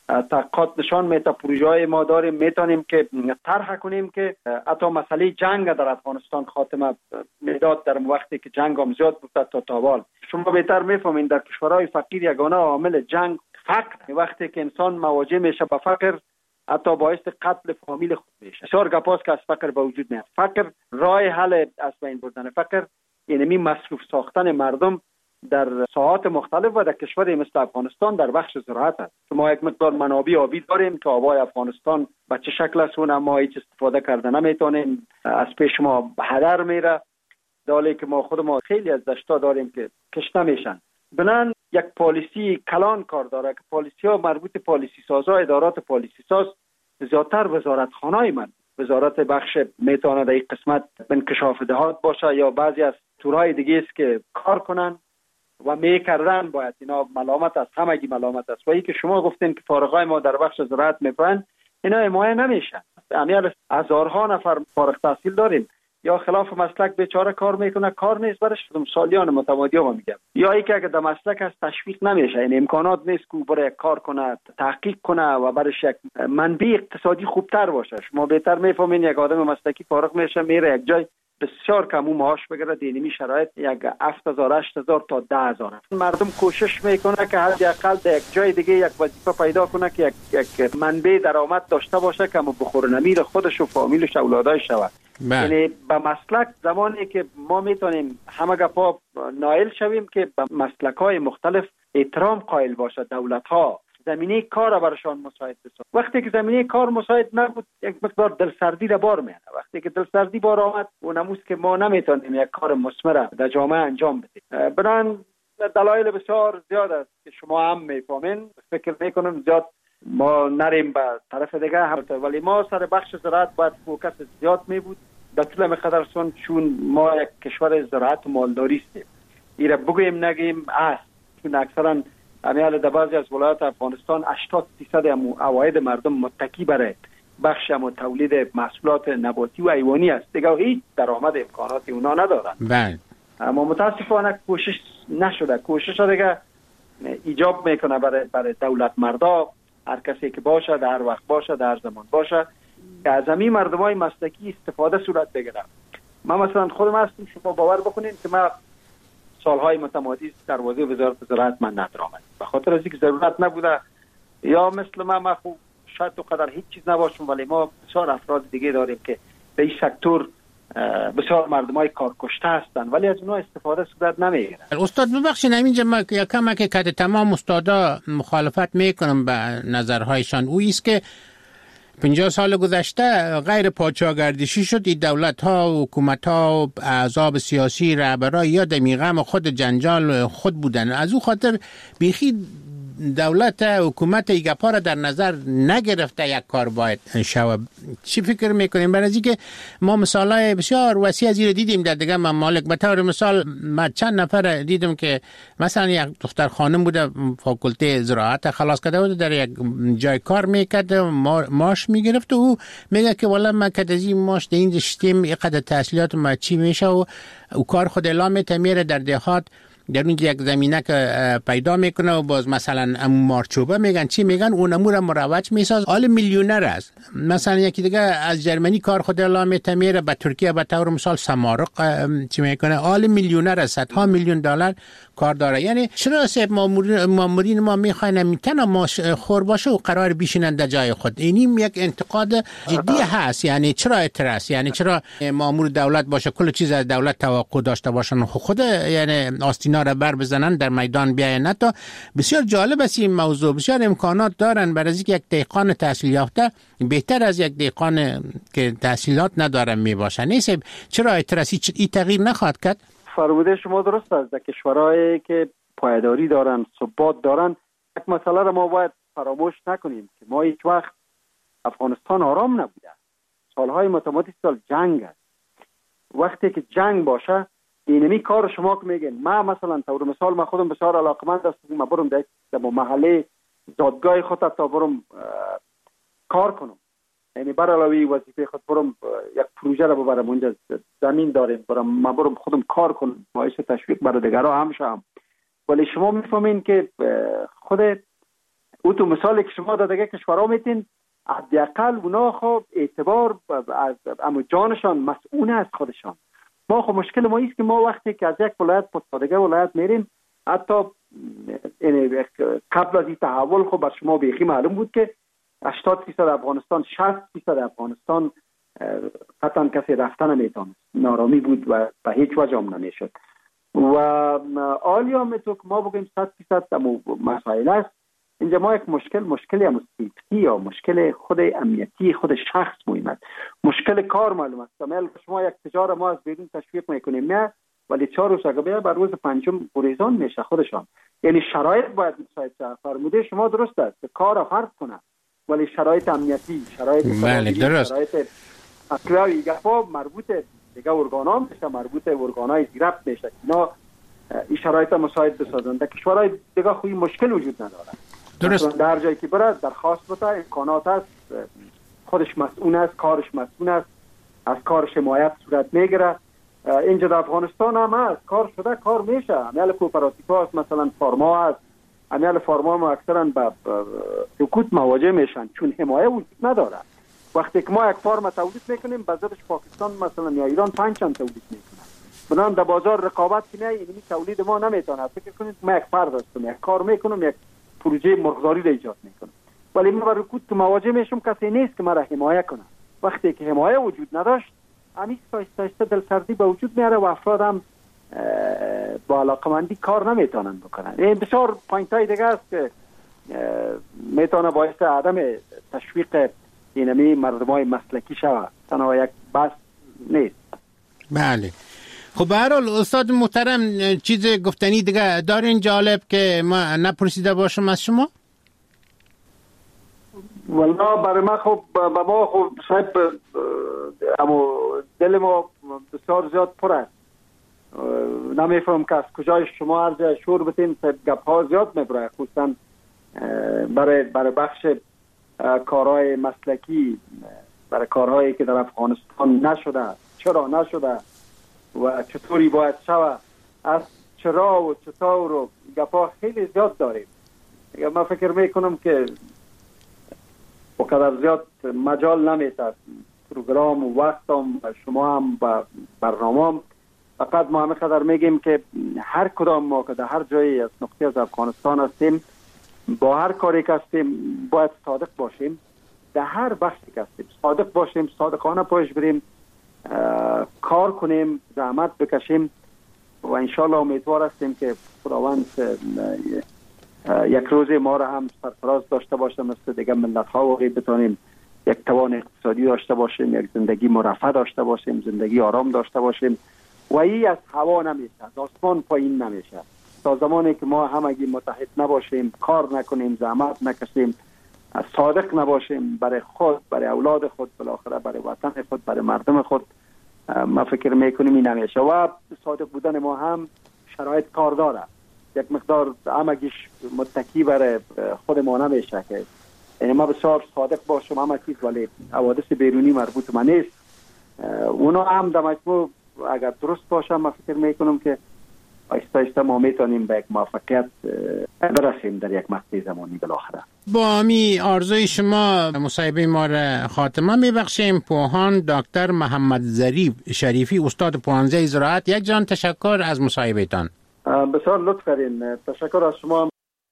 تحقیقات نشان میده، پروژه های ما داریم، میتونیم که طرح کنیم که حتی مسئله جنگ در افغانستان خاتمه میداد در وقتی که جنگ هم زیاد بود تا تاوال. شما بهتر میفهمین در کشورهای فقیر یگانه عامل جنگ فقر، وقتی که انسان مواجه میشه با فقر حتی باعث قتل فامیل خود میشه. بسیار گپاست که از فقر به وجود میاد. فقر راه حل از بین بردن فقر یعنی مصروف ساختن مردم در ساحات مختلف و در کشوری مثل افغانستان در بخش زراعت است. ما یک مقدار منابع آبی داریم که آبای افغانستان به چه شکل است اون ما هیچ استفاده کرده نمیتونیم، از پیش ما هدر میره، دالی که ما خود خیلی از دشتا داریم که کشته میشن. بنان یک پالیسی کلان کار داره که پالیسی ها مربوط پالیسی سازا، ادارات پالیسی ساز زیادتر وزارتخانه‌های من وزارت بخش میتونه در این قسمت انکشاف دهات باشه یا بعضی از تورهای دیگه است که کار کنن و میکردن. باید اینا ملامت است، همگی ملامت است. و ای که شما گفتین که فارغای ما در بخش زراعت میپرن، اینا حمایه نمیشن. یعنی هزارها نفر فارغ التحصیل داریم یا خلاف مسلک بیچاره کار میکنه، کار نیست برش، سالیان متمادی ها میگم، یا ای که اگه در مسلک از تشویق نمیشه، این امکانات نیست که برای کار کنه، تحقیق کنه و برش یک منبع اقتصادی خوبتر باشه. شما بهتر میفهمین یک آدم مسلکی فارغ میشه میره یک جای بسیار کم معاش بگیره، دینمی شرایط یک 7000 8000 تا 10000. مردم کوشش میکنه که حداقل در یک جای دیگه یک وظیفه پیدا کنه که یک منبع درآمد داشته باشه که بخور نمیر خودش و فامیلش اولادایش شود. یعنی به مسلک زمانی که ما میتونیم همه گپا نائل شویم که به مسلک‌های مختلف احترام قائل باشه دولت‌ها، زمینه کار برشان مساعد بسازد. وقتی که زمینه کار مساعد نبود یک مقدار دلسردی را بار میاره. وقتی که دلسردی بار آمد اونموز که ما نمیتونیم یک کار مثمر در جامعه انجام بدیم. بنان دلایل بسیار زیاد است که شما هم میفهمین. فکر میکنم زیاد ما نریم به طرف دیگه هم، ولی ما سر بخش زراعت باید فوکس زیاد می بود در طول مقدرسون، چون ما یک کشور زراعت و مالداری هستیم. ایره بگویم نگیم است، چون اکثرا امیال در بعضی از ولایات افغانستان 80% عواید مردم متکی برای بخش تولید محصولات نباتی و حیوانی است. دیگه هیچ درآمد امکاناتی اونا ندارن. بله. اما متاسفانه کوشش نشده. کوشش دیگه ایجاب میکنه برای دولت مردا، هر کسی که باشه، در هر وقت باشه، در هر زمان باشه، که از همین مردمای مسلکی استفاده صورت بگیره. من مثلا خودم هستم، شما باور بکنین که من سالهای متمادی در حوزه وزارت زراعت من ندارم، به خاطر از اینکه ضرورت نبوده، یا مثل من خوب شاید تو قدر هیچ چیز نباشم، ولی ما بسیار افراد دیگه داریم که به این سکتور بسیار مردمای کار کشته هستن ولی از اونها استفاده صورت نمیگیره. استاد ببخشید همینجا ما یکم که تمام استادا مخالفت میکنم به نظرهایشان، او است که 50 سال گذشته غیر پادشاهگردشی شد. این دولت ها و حکومت ها و احزاب سیاسی رهبرای یا دمیغم خود جنجال خود بودن. از او خاطر بیخی دولت حکومت ایگپا را در نظر نگرفته یک کار باید شود. چی فکر میکنیم؟ برای اینکه ما مثالای بسیار وسیع از این دیدیم در دیگه ممالک. به طور مثال من چند نفر دیدم که مثلا یک دختر خانم بوده فاکولته زراعت خلاص کرده بود، در یک جای کار میکرد، ماش میگرفت و او میگه که والا من که از این ماش در این شتیم اینقدر تحصیلات ما چی میشه و کار خود اعلام میره در دهات در اونجا یک زمینه که پیدا میکنه و باز مثلا مارچوبه میگن چی میگن اون امور مروج میساز، آل میلیونر است. مثلا یکی دیگه از جرمنی کار خود اعلام میره به ترکیه به طور مثال سمارق چی میکنه، آل میلیونر است، صدها میلیون دلار کار داره. یعنی چرا سب مامورین ما میخواین میتونه ماش خور باشه و قرار بیشینن در جای خود؟ اینیم یک انتقاد جدی هست. یعنی چرا اعتراض؟ یعنی چرا مامور دولت باشه کل چیز از دولت توقع داشته باشن خود یعنی آستینا را بر بزنن در میدان بیاین؟ نه تا بسیار جالب است این موضوع. بسیار امکانات دارن برای اینکه یک دهقان تحصیل یافته بهتر از یک دهقان که تحصیلات نداره میباشه. نیست چرا اعتراضی این تغییر نخواهد کرد؟ فرموده شما درست است. در کشورهایی که پایداری دارن، ثبات دارن، یک مسئله را ما باید فراموش نکنیم که ما هیچ وقت افغانستان آرام نبوده. سالهای متمادی سال جنگ است. وقتی که جنگ باشه اینمی کار شما که میگین، من مثلا طور مثال من خودم بسیار علاقمند هستم، من برم در محله زادگاه خود تا برم کار کنم، یعنی بر علاوه وظیفه خود برم یک پروژه را ببرم اونجا زمین داریم من برم خودم کار کنم، باعث تشویق برای دیگرها هم شم. ولی شما میفهمین که خود او تو مثالی که شما دادگه کشورها میتین حداقل اونا خب اعتبار از جانشان مسئول است خودشان. ما خب مشکل ما ایست که ما وقتی که از یک ولایت به دیگه ولایت میریم، حتی قبل از این تحول خب بر شما بیخی معلوم بود که 80% افغانستان 60% افغانستان قطعا کسی رفتن نمیتونه، نارامی بود و به هیچ وجه هم نمیشد. و آلیا میتو که ما بگیم 100% مسائل است. اینجا ما یک مشکلی هم سیفتی یا مشکل خود امنیتی خود شخص مهم است. مشکل کار معلوم است. مثلا شما یک تجار ما از بیرون تشویق میکنیم نه، ولی 4 روز اگه بیا بر روز پنجم گریزان میشه خودشان. یعنی شرایط باید مساعد شه. فرموده شما درست است که کار فرض کنه، ولی شرایط امنیتی، شرایط شرایط اصلاحی گفا مربوط دیگه ارگانا میشه، مربوط ارگانای زیرفت میشه. اینا این شرایط مساعد بسازن. در کشورهای دیگه خوی مشکل وجود نداره. درست. در جایی که برد درخواست بده، امکانات است، خودش مسئول است، کارش مسئول است، از کارش حمایت صورت میگیره. اینجا در افغانستان هم هست، کار شده کار میشه. امیال کوپراتیف هست، مثلا فارما هست، امیال فارما ما اکثرا به سکوت مواجه میشن چون حمایه وجود نداره. وقتی که ما یک فارم تولید میکنیم بازارش پاکستان مثلا یا ایران 5 چند تولید میکنه، بنابراین در بازار رقابت کنه، این تولید ما نمیتونه. فکر کنید ما یک فرد هستم، یک کار میکنم، یک پروژه مرغداری را ایجاد میکنم، ولی من با رکود که مواجه میشم کسی نیست که مرا حمایه کنه. وقتی که حمایه وجود نداشت، همیشه آهسته دلسردی به وجود میاره و افراد هم با علاقمندی کار نمیتونن بکنن. این بسیار پوینتای دیگه است که میتونه باعث عدم تشویق اینمی مردمای مسلکی شود، تنها یک بس نیست. بله. خب به هر حال استاد محترم چیز گفتنی دیگه دارین جالب که ما نپرسیده باشم از شما؟ والله برای ما خب با ما خب صاحب اما دل ما بسیار زیاد پر است. نمیفهم که از کجای شما عرض شور بتین گپ ها زیاد میبره، خصوصا برای بخش کارهای مسلکی، برای کارهایی که در افغانستان نشده، چرا نشده و چطوری باید شود، از چرا و چطور و گپا خیلی زیاد داریم. من فکر میکنم که بقدر زیاد مجال نمیتد پروگرام و وقتم و شما هم با برنامه. فقط ما همه قدر میگیم که هر کدام ما که در هر جایی از نقطه از افغانستان هستیم، با هر کاری که هستیم باید صادق باشیم، در هر بخشی که هستیم صادق باشیم، صادقانه پیش بریم، کار کنیم، زحمت بکشیم و انشالله امیدوار هستیم که خداوند یک روز ما را هم سرفراز داشته باشه، مثل دیگه ملت ها واقعی بتانیم یک توان اقتصادی داشته باشیم، یک زندگی مرفه داشته باشیم، زندگی آرام داشته باشیم و این از هوا نمیشه، از آسمان پایین نمیشه. تا زمانی که ما همگی متحد نباشیم، کار نکنیم، زحمت نکشیم، صادق نباشیم برای خود، برای اولاد خود، بالاخره برای وطن خود، برای مردم خود، ما فکر میکنیم این نمیشه. و صادق بودن ما هم شرایط کار داره، یک مقدار همگیش متکی برای خود ما نمیشه که یعنی ما بسیار صادق باشم همه چیز، ولی حوادث بیرونی مربوط ما نیست. اونا هم در مجموع اگر درست باشه ما فکر میکنم که آیسته آیسته ما میتونیم به یک موفقیت برسیم در یک مقطع زمانی بالاخره. با امی آرزوی شما مصاحبه ما را خاتمه میبخشیم. پوهان دکتر محمد ظریف شریفی، استاد پوهنځی زراعت، یک جان تشکر از مصاحبه تان. بسیار لطف کردین. تشکر از شما.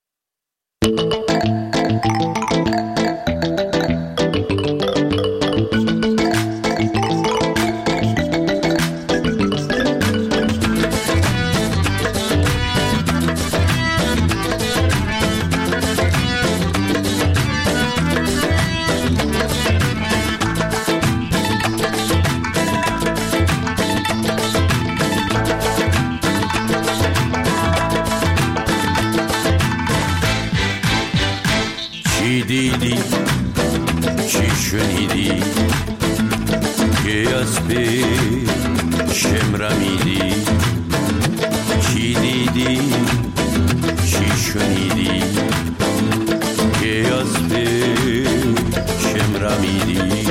دیدی چی شنیدی که از پیشم رمیدی؟ چی دیدی چی شنیدی که از پیشم رمیدی؟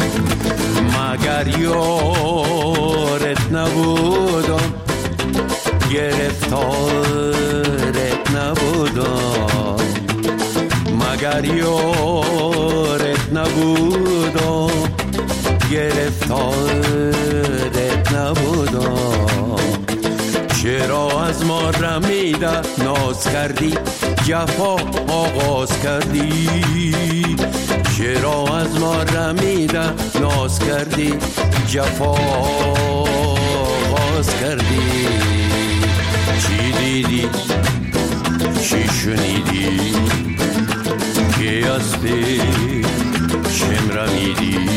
مگر یارت نبودم، گرفتارت نبودم، گر یارت نبودم گرفتارت نبودم. چرا از ما رمیده ناز کردی جفا آغاز کردی؟ چرا از ما رمیده ناز کردی جفا آغاز کردی؟ چی دیدی چی شنیدی که از پیشم رمیدی؟